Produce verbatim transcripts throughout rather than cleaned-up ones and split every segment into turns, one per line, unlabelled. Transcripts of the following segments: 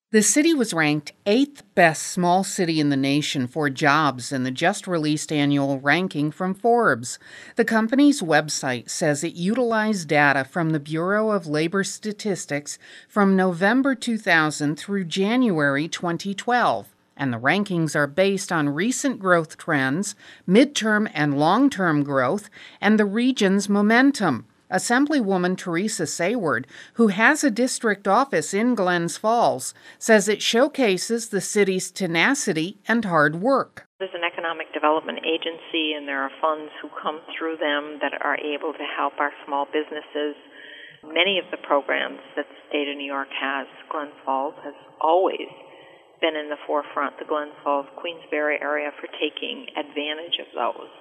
The city was ranked eighth best small city in the nation for jobs in the just-released annual ranking from Forbes. The company's website says it utilized data from the Bureau of Labor Statistics from November two thousand through January twenty twelve, and the rankings are based on recent growth trends, midterm and long-term growth, and the region's momentum. Assemblywoman Teresa Sayward, who has a district office in Glens Falls, says it showcases the city's tenacity and hard work.
There's an economic development agency, and there are funds who come through them that are able to help our small businesses. Many of the programs that the state of New York has, Glens Falls has always been in the forefront, the Glens Falls, Queensbury area, for taking advantage of those.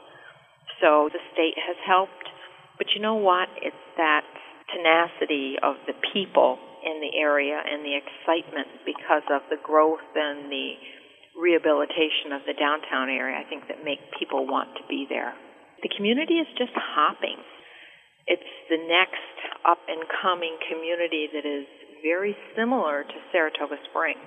So the state has helped. But you know what? It's that tenacity of the people in the area and the excitement because of the growth and the rehabilitation of the downtown area, I think, that make people want to be there. The community is just hopping. It's the next up-and-coming community that is very similar to Saratoga Springs.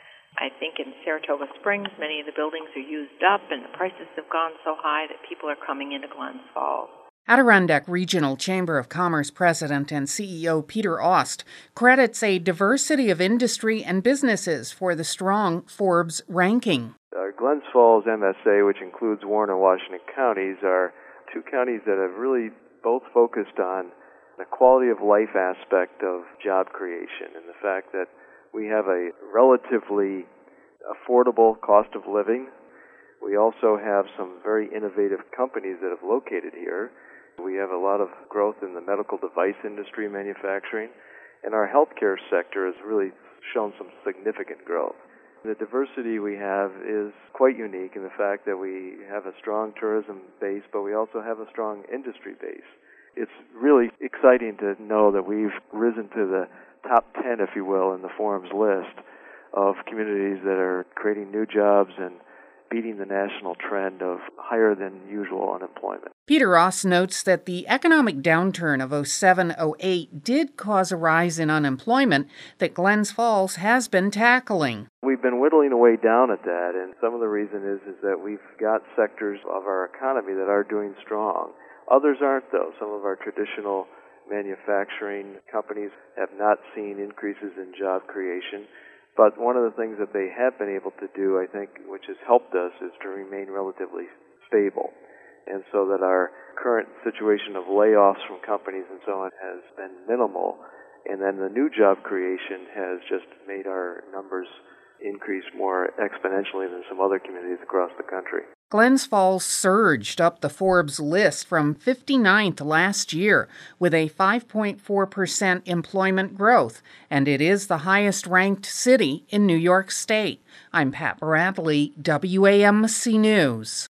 I think in Saratoga Springs, many of the buildings are used up and the prices have gone so high that people are coming into Glens Falls.
Adirondack Regional Chamber of Commerce President and C E O Peter Ost credits a diversity of industry and businesses for the strong Forbes ranking.
Uh, Glens Falls M S A, which includes Warren and Washington counties, are two counties that have really both focused on the quality of life aspect of job creation and the fact that we have a relatively affordable cost of living. We also have some very innovative companies that have located here. We have a lot of growth in the medical device industry manufacturing, and our healthcare sector has really shown some significant growth. The diversity we have is quite unique in the fact that we have a strong tourism base, but we also have a strong industry base. It's really exciting to know that we've risen to the top ten, if you will, in the forum's list of communities that are creating new jobs and beating the national trend of higher than usual unemployment.
Peter Ost notes that the economic downturn of oh seven oh eight did cause a rise in unemployment that Glens Falls has been tackling.
We've been whittling away down at that, and some of the reason is, is that we've got sectors of our economy that are doing strong. Others aren't, though. Some of our traditional manufacturing companies have not seen increases in job creation. But one of the things that they have been able to do, I think, which has helped us, is to remain relatively stable. And so that our current situation of layoffs from companies and so on has been minimal. And then the new job creation has just made our numbers increase more exponentially than some other communities across the country.
Glens Falls surged up the Forbes list from fifty-ninth last year with a five point four percent employment growth, and it is the highest-ranked city in New York State. I'm Pat Bradley, W A M C News.